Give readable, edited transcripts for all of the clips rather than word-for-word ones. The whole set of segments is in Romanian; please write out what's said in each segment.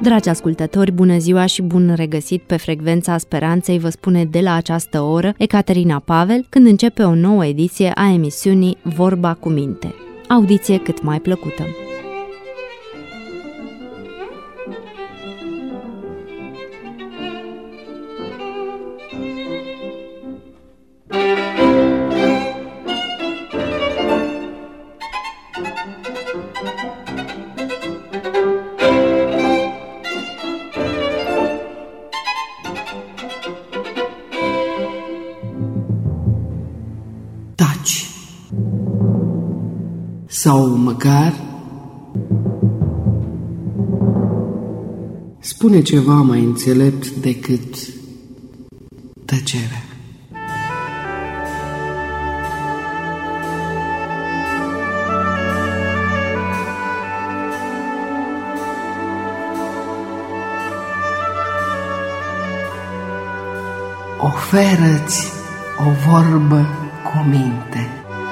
Dragi ascultători, bună ziua și bun regăsit pe Frecvența Speranței, vă spune de la această oră Ecaterina Pavel, când începe o nouă ediție a emisiunii Vorba cu Minte. Audiție cât mai plăcută! Taci. Sau măcar spune ceva mai înțelept decât tăcerea. Oferă-ți o vorbă cu minte.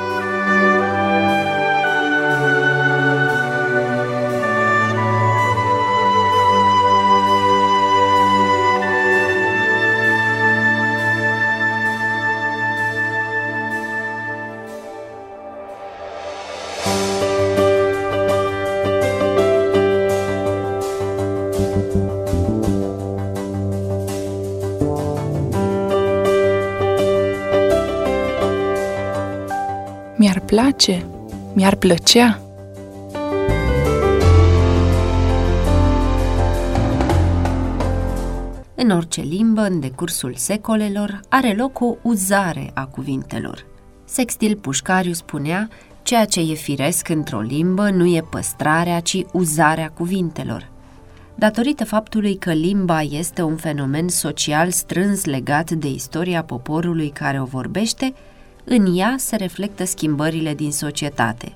Mi-ar place, mi-ar plăcea. În orice limbă, în decursul secolelor, are loc o uzare a cuvintelor. Sextil Pușcariu spunea, ceea ce e firesc într-o limbă nu e păstrarea, ci uzarea cuvintelor. Datorită faptului că limba este un fenomen social strâns legat de istoria poporului care o vorbește, în ea se reflectă schimbările din societate.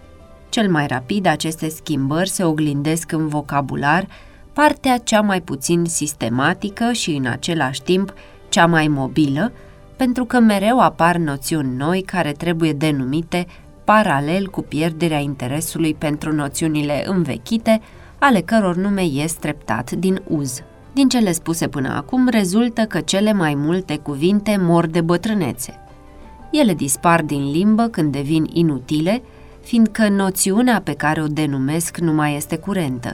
Cel mai rapid, aceste schimbări se oglindesc în vocabular, partea cea mai puțin sistematică și în același timp cea mai mobilă, pentru că mereu apar noțiuni noi care trebuie denumite paralel cu pierderea interesului pentru noțiunile învechite, ale căror nume ies treptat din uz. Din cele spuse până acum rezultă că cele mai multe cuvinte mor de bătrânețe. Ele dispar din limbă când devin inutile, fiindcă noțiunea pe care o denumesc nu mai este curentă.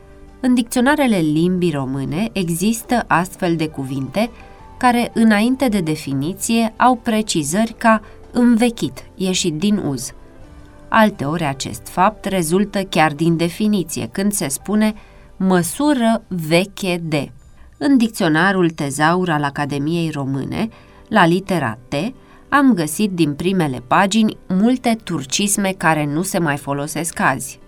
În dicționarele limbii române există astfel de cuvinte care, înainte de definiție, au precizări ca învechit, ieșit din uz. Alteori acest fapt rezultă chiar din definiție, când se spune măsură veche de. În dicționarul Tezaur al Academiei Române, la litera T, am găsit din primele pagini multe turcisme care nu se mai folosesc azi.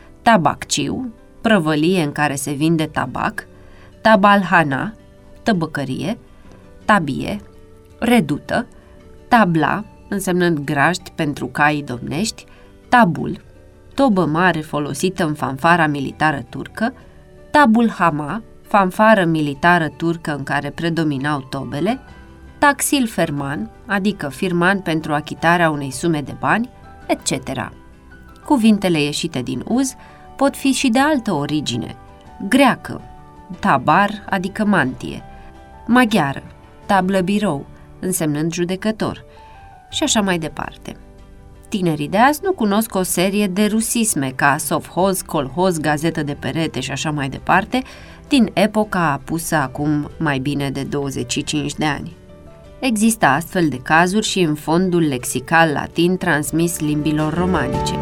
Tabacciu, prăvălie în care se vinde tabac, tabalhana, tăbăcărie, tabie, redută, tabla, însemnând grajd pentru caii domnești, tabul, tobă mare folosită în fanfara militară turcă, tabulhama, fanfară militară turcă în care predominau tobele, taxil ferman, adică firman pentru achitarea unei sume de bani, etc. Cuvintele ieșite din uz pot fi și de altă origine: greacă, tabar, adică mantie, maghiară, tablă birou, însemnând judecător, și așa mai departe. Tinerii de azi nu cunosc o serie de rusisme ca sovhoz, colhoz, gazetă de perete și așa mai departe, din epoca apusă acum mai bine de 25 de ani. Există astfel de cazuri și în fondul lexical latin transmis limbilor romanice.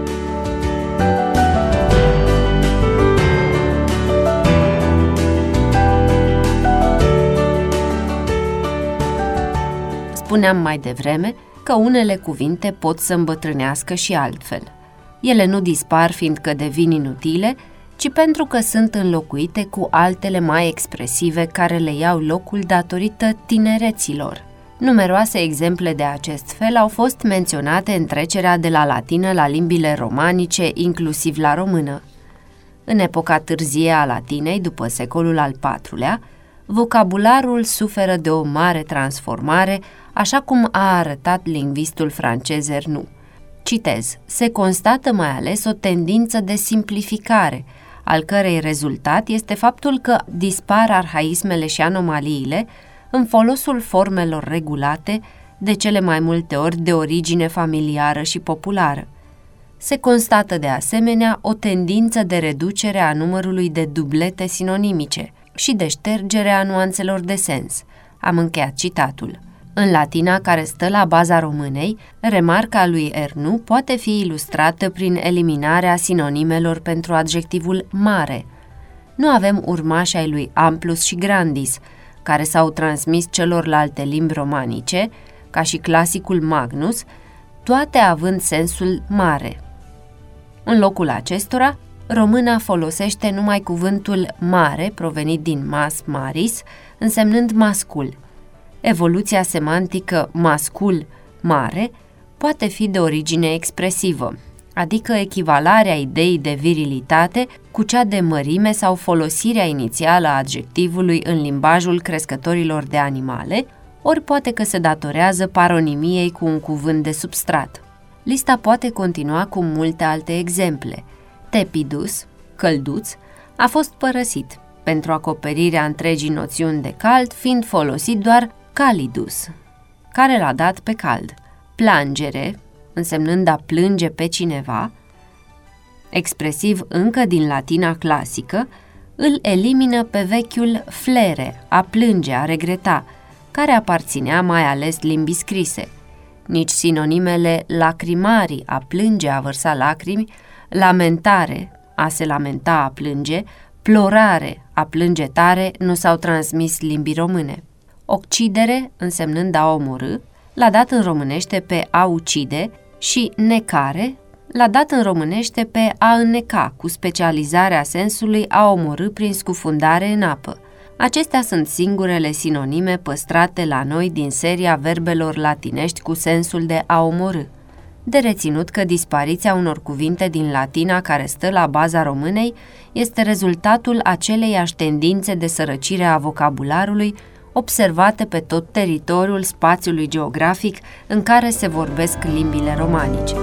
Spuneam mai devreme că unele cuvinte pot să îmbătrânească și altfel. Ele nu dispar fiindcă devin inutile, ci pentru că sunt înlocuite cu altele mai expresive care le iau locul datorită tinereților. Numeroase exemple de acest fel au fost menționate în trecerea de la latină la limbile romanice, inclusiv la română. În epoca târzie a latinei, după secolul al IV-lea, vocabularul suferă de o mare transformare, așa cum a arătat lingvistul francez Ernoult. Citez: se constată mai ales o tendință de simplificare, al cărei rezultat este faptul că dispar arhaismele și anomaliile în folosul formelor regulate, de cele mai multe ori de origine familiară și populară. Se constată de asemenea o tendință de reducere a numărului de dublete sinonimice și de ștergere a nuanțelor de sens. Am încheiat citatul. În latina care stă la baza românei, remarca lui Ernu poate fi ilustrată prin eliminarea sinonimelor pentru adjectivul mare. Nu avem urmași ai lui amplus și grandis, care s-au transmis celorlalte limbi romanice, ca și clasicul magnus, toate având sensul mare. În locul acestora, româna folosește numai cuvântul mare, provenit din mas maris, însemnând mascul. Evoluția semantică mascul-mare poate fi de origine expresivă, adică echivalarea ideii de virilitate cu cea de mărime sau folosirea inițială a adjectivului în limbajul crescătorilor de animale, ori poate că se datorează paronimiei cu un cuvânt de substrat. Lista poate continua cu multe alte exemple. Tepidus, călduț, a fost părăsit, pentru acoperirea întregii noțiuni de cald, fiind folosit doar calidus, care l-a dat pe cald. Plangere, însemnând a plânge pe cineva, expresiv încă din latina clasică, îl elimină pe vechiul flere, a plânge, a regreta, care aparținea mai ales limbii scrise. Nici sinonimele lacrimari, a plânge, a vărsa lacrimi, lamentare, a se lamenta, a plânge, plorare, a plânge tare, nu s-au transmis limbii române. Occidere, însemnând a omorâ, l-a dat în românește pe a ucide și necare l-a dat în românește pe a înneca, cu specializarea sensului a omorâ prin scufundare în apă. Acestea sunt singurele sinonime păstrate la noi din seria verbelor latinești cu sensul de a omorâ. De reținut că dispariția unor cuvinte din latina care stă la baza românei este rezultatul aceleiași tendințe de sărăcire a vocabularului observate pe tot teritoriul spațiului geografic în care se vorbesc limbile romanice.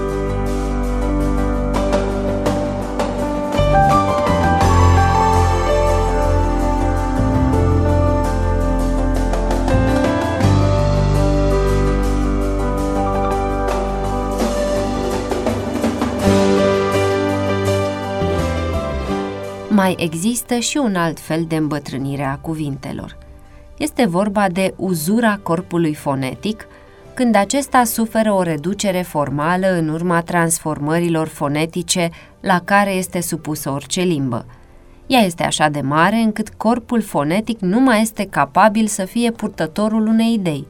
Mai există și un alt fel de îmbătrânire a cuvintelor. Este vorba de uzura corpului fonetic, când acesta suferă o reducere formală în urma transformărilor fonetice la care este supusă orice limbă. Ea este așa de mare încât corpul fonetic nu mai este capabil să fie purtătorul unei idei.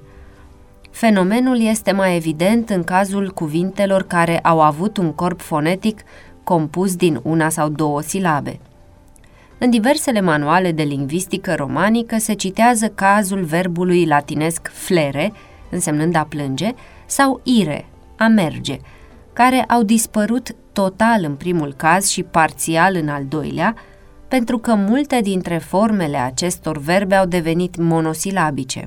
Fenomenul este mai evident în cazul cuvintelor care au avut un corp fonetic compus din una sau două silabe. În diversele manuale de lingvistică romanică se citează cazul verbului latinesc flere, însemnând a plânge, sau ire, a merge, care au dispărut total în primul caz și parțial în al doilea, pentru că multe dintre formele acestor verbe au devenit monosilabice.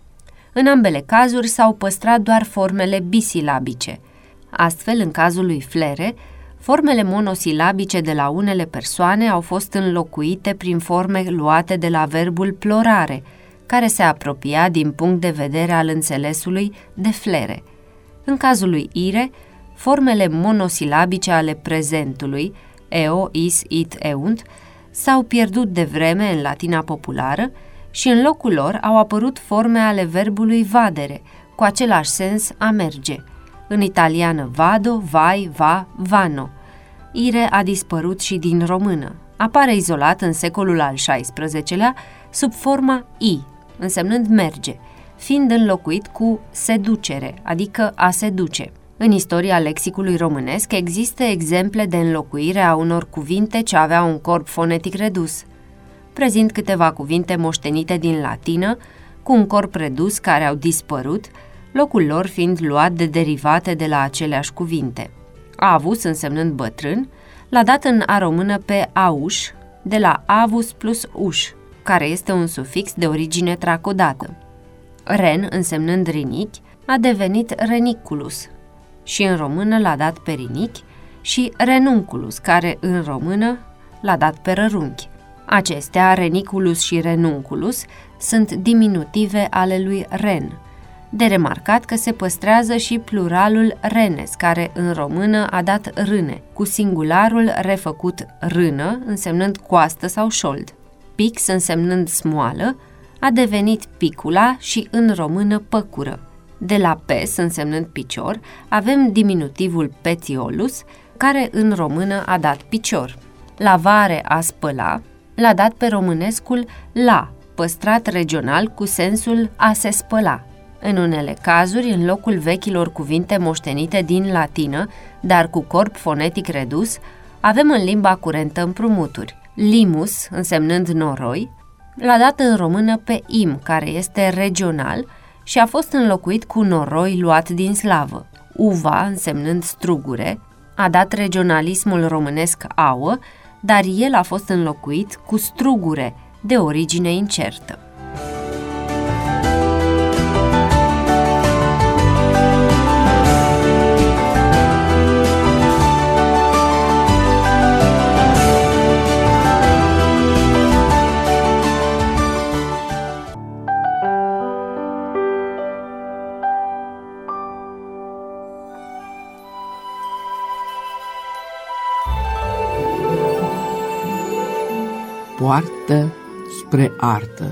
În ambele cazuri s-au păstrat doar formele bisilabice. Astfel, în cazul lui flere, formele monosilabice de la unele persoane au fost înlocuite prin forme luate de la verbul plorare, care se apropia din punct de vedere al înțelesului de flere. În cazul lui ire, formele monosilabice ale prezentului, eo, is, it, eunt, s-au pierdut de vreme în latina populară și în locul lor au apărut forme ale verbului vadere, cu același sens a merge. În italiană vado, vai, va, vano. Ire a dispărut și din română. Apare izolat în secolul al XVI-lea sub forma i, însemnând merge, fiind înlocuit cu seducere, adică a se duce. În istoria lexicului românesc există exemple de înlocuire a unor cuvinte ce aveau un corp fonetic redus. Prezint câteva cuvinte moștenite din latină, cu un corp redus care au dispărut, locul lor fiind luat de derivate de la aceleași cuvinte. Avus, însemnând bătrân, l-a dat în a română pe auș, de la avus plus uș, care este un sufix de origine tracodată. Ren, însemnând rinichi, a devenit reniculus și în română l-a dat pe rinichi, și renunculus, care în română l-a dat pe rărunchi. Acestea, reniculus și renunculus, sunt diminutive ale lui ren. De remarcat că se păstrează și pluralul renes, care în română a dat râne, cu singularul refăcut rână, însemnând coastă sau șold. Pix, însemnând smoală, a devenit picula și în română păcură. De la pes, însemnând picior, avem diminutivul petiolus, care în română a dat picior. Lavare, a spăla, l-a dat pe românescul la, păstrat regional cu sensul a se spăla. În unele cazuri, în locul vechilor cuvinte moștenite din latină, dar cu corp fonetic redus, avem în limba curentă împrumuturi. Limus, însemnând noroi, l-a dat în română pe im, care este regional și a fost înlocuit cu noroi luat din slavă. Uva, însemnând strugure, a dat regionalismul românesc auă, dar el a fost înlocuit cu strugure, de origine incertă. Poartă spre artă.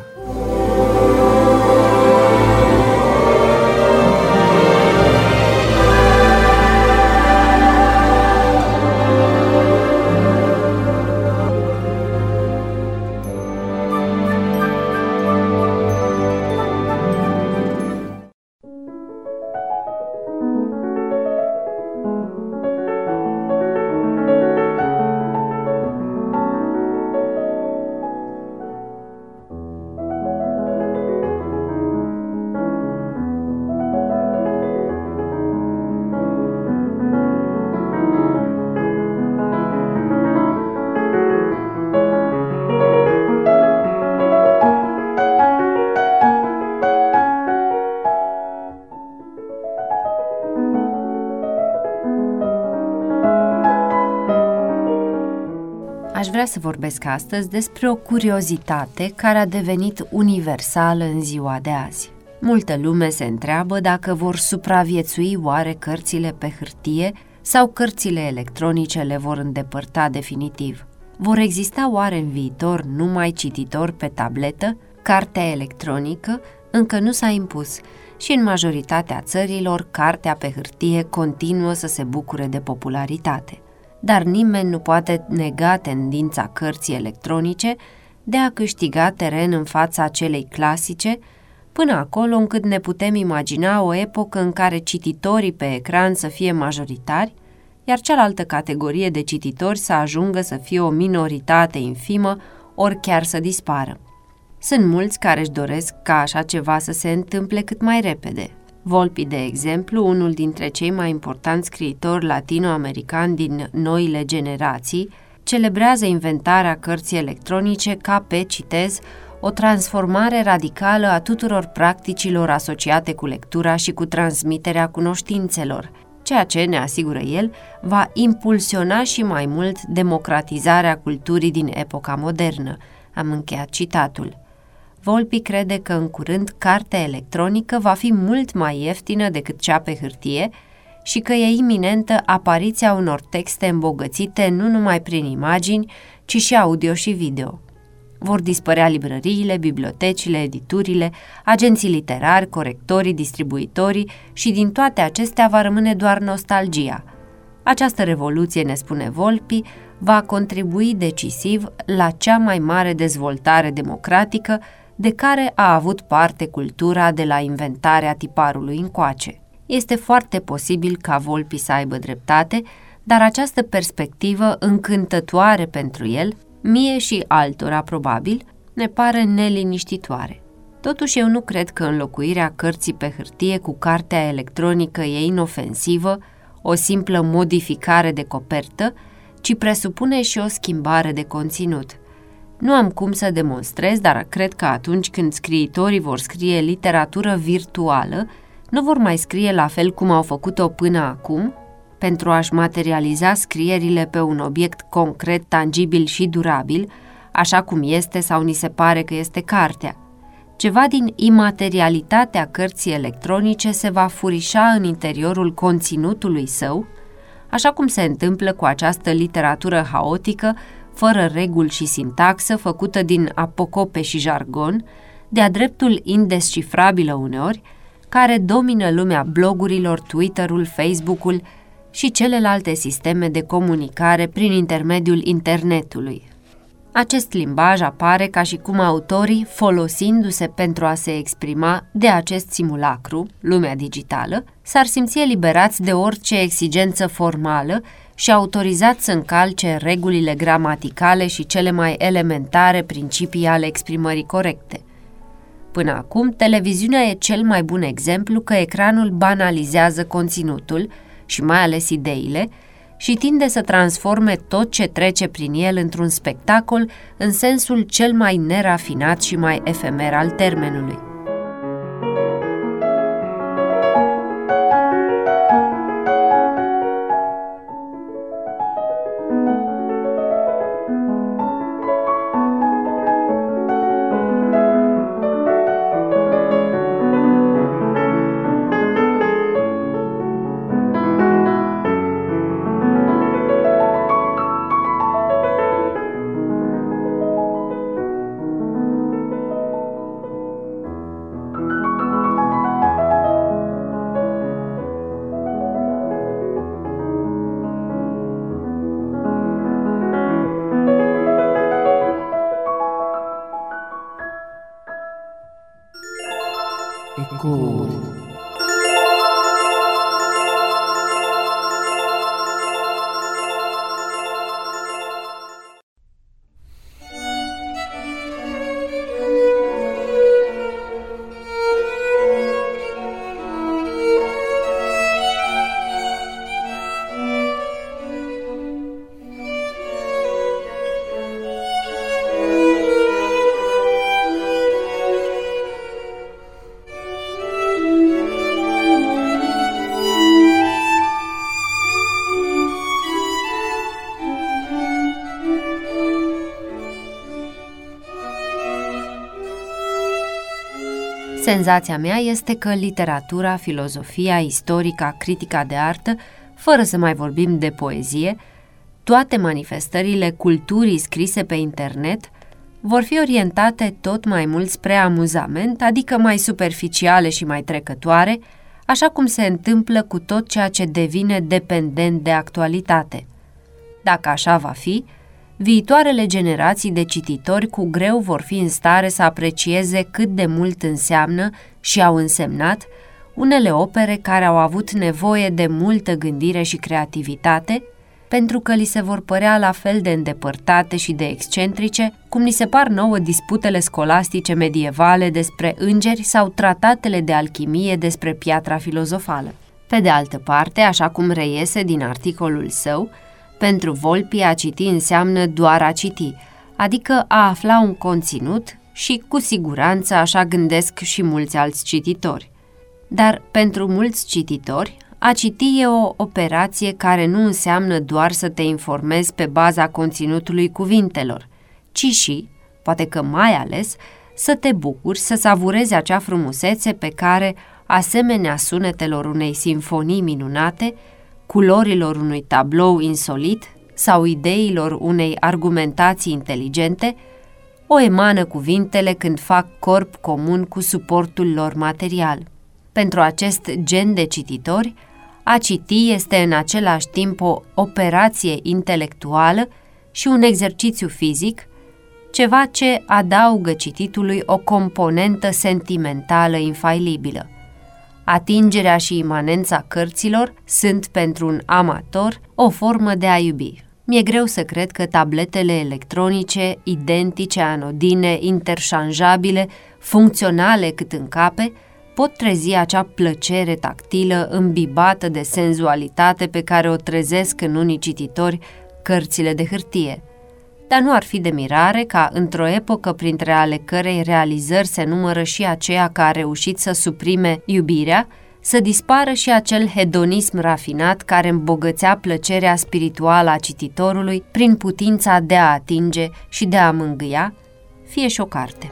Aș vrea să vorbesc astăzi despre o curiozitate care a devenit universală în ziua de azi. Multă lume se întreabă dacă vor supraviețui oare cărțile pe hârtie sau cărțile electronice le vor îndepărta definitiv. Vor exista oare în viitor numai cititori pe tabletă? Cartea electronică încă nu s-a impus și în majoritatea țărilor cartea pe hârtie continuă să se bucure de popularitate. Dar nimeni nu poate nega tendința cărții electronice de a câștiga teren în fața celei clasice, până acolo încât ne putem imagina o epocă în care cititorii pe ecran să fie majoritari, iar cealaltă categorie de cititori să ajungă să fie o minoritate infimă, ori chiar să dispară. Sunt mulți care își doresc ca așa ceva să se întâmple cât mai repede. Volpi, de exemplu, unul dintre cei mai importanți scriitori latino-americani din noile generații, celebrează inventarea cărții electronice ca pe, citez, o transformare radicală a tuturor practicilor asociate cu lectura și cu transmiterea cunoștințelor, ceea ce, ne asigură el, va impulsiona și mai mult democratizarea culturii din epoca modernă. Am încheiat citatul. Volpi crede că în curând cartea electronică va fi mult mai ieftină decât cea pe hârtie și că e iminentă apariția unor texte îmbogățite nu numai prin imagini, ci și audio și video. Vor dispărea librăriile, bibliotecile, editurile, agenții literari, corectorii, distribuitorii și din toate acestea va rămâne doar nostalgia. Această revoluție, ne spune Volpi, va contribui decisiv la cea mai mare dezvoltare democratică de care a avut parte cultura de la inventarea tiparului încoace. Este foarte posibil ca Volpi să aibă dreptate, dar această perspectivă încântătoare pentru el, mie și altora probabil, ne pare neliniștitoare. Totuși eu nu cred că înlocuirea cărții pe hârtie cu cartea electronică e inofensivă, o simplă modificare de copertă, ci presupune și o schimbare de conținut. Nu am cum să demonstrez, dar cred că atunci când scriitorii vor scrie literatură virtuală, nu vor mai scrie la fel cum au făcut-o până acum, pentru a-și materializa scrierile pe un obiect concret, tangibil și durabil, așa cum este sau ni se pare că este cartea. Ceva din imaterialitatea cărții electronice se va furișa în interiorul conținutului său, așa cum se întâmplă cu această literatură haotică, fără reguli și sintaxă, făcută din apocope și jargon, de-a dreptul indescifrabilă uneori, care domină lumea blogurilor, Twitter-ul, Facebook-ul și celelalte sisteme de comunicare prin intermediul internetului. Acest limbaj apare ca și cum autorii, folosindu-se pentru a se exprima de acest simulacru, lumea digitală, s-ar simți eliberați de orice exigență formală și autorizați să încalce regulile gramaticale și cele mai elementare principii ale exprimării corecte. Până acum, televiziunea e cel mai bun exemplu că ecranul banalizează conținutul și mai ales ideile și tinde să transforme tot ce trece prin el într-un spectacol în sensul cel mai nerafinat și mai efemer al termenului. Ecouri. Senzația mea este că literatura, filozofia, istorica, critica de artă, fără să mai vorbim de poezie, toate manifestările culturii scrise pe internet vor fi orientate tot mai mult spre amuzament, adică mai superficiale și mai trecătoare, așa cum se întâmplă cu tot ceea ce devine dependent de actualitate. Dacă așa va fi, viitoarele generații de cititori cu greu vor fi în stare să aprecieze cât de mult înseamnă și au însemnat unele opere care au avut nevoie de multă gândire și creativitate, pentru că li se vor părea la fel de îndepărtate și de excentrice, cum ni se par nouă disputele scolastice medievale despre îngeri sau tratatele de alchimie despre piatra filozofală. Pe de altă parte, așa cum reiese din articolul său, pentru Volpi a citi înseamnă doar a citi, adică a afla un conținut și, cu siguranță, așa gândesc și mulți alți cititori. Dar pentru mulți cititori, a citi e o operație care nu înseamnă doar să te informezi pe baza conținutului cuvintelor, ci și, poate că mai ales, să te bucuri, să savurezi acea frumusețe pe care, asemenea sunetelor unei simfonii minunate, culorilor unui tablou insolit sau ideilor unei argumentații inteligente, o emană cuvintele când fac corp comun cu suportul lor material. Pentru acest gen de cititori, a citi este în același timp o operație intelectuală și un exercițiu fizic, ceva ce adaugă cititului o componentă sentimentală infailibilă. Atingerea și imanența cărților sunt pentru un amator o formă de a iubi. Mi-e greu să cred că tabletele electronice, identice, anodine, interșanjabile, funcționale cât în cape, pot trezi acea plăcere tactilă îmbibată de senzualitate pe care o trezesc în unii cititori cărțile de hârtie. Dar nu ar fi de mirare ca, într-o epocă printre ale cărei realizări se numără și aceea care a reușit să suprime iubirea, să dispară și acel hedonism rafinat care îmbogățea plăcerea spirituală a cititorului prin putința de a atinge și de a mângâia, fie și o carte.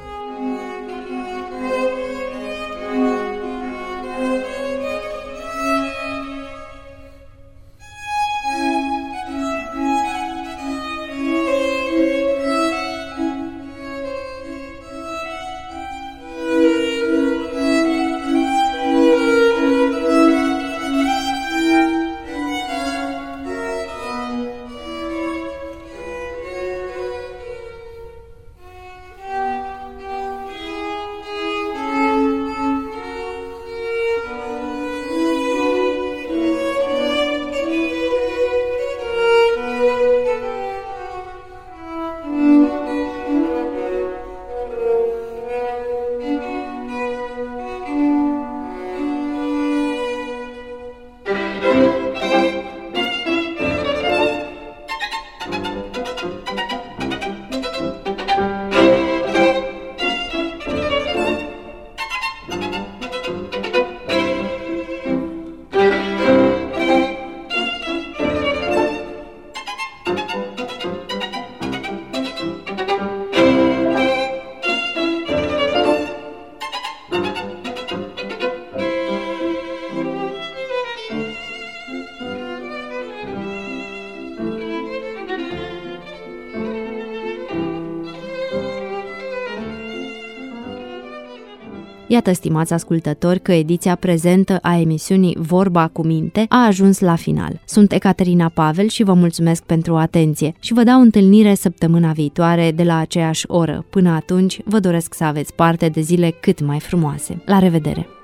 Iată, stimați ascultători, că ediția prezentă a emisiunii Vorba cu minte a ajuns la final. Sunt Ecaterina Pavel și vă mulțumesc pentru atenție și vă dau întâlnire săptămâna viitoare de la aceeași oră. Până atunci, vă doresc să aveți parte de zile cât mai frumoase. La revedere!